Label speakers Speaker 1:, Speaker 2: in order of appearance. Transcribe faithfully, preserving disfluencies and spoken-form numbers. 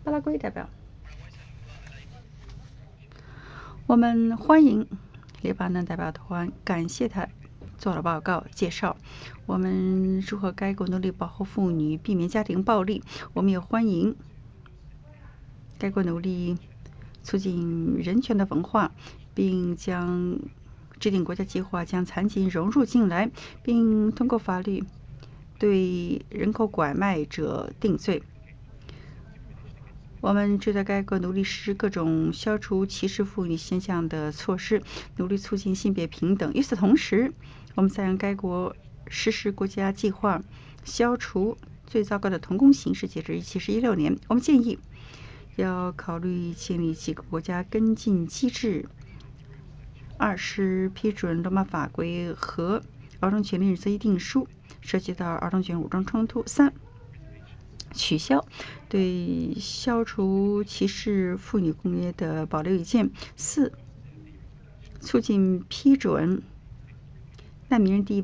Speaker 1: 巴拉圭代表，我们欢迎黎巴嫩代表团，感谢他做了报告介绍我们如何该国努力保护妇女，避免家庭暴力。我们也欢迎该国努力促进人权的文化，并将制定国家计划，将残疾融入进来，并通过法律对人口拐卖者定罪。我们正在该国努力实施各种消除歧视妇女现象的措施，努力促进性别平等。与此同时，我们在让该国实施国家计划，消除最糟糕的童工形式，截止日期是一六年。我们建议要考虑建立几个国家跟进机制。二是批准罗马法规和儿童权利日议定书，涉及到儿童权武装冲突。三取消对消除歧视妇女公约的保留意见。四、促进批准难民人地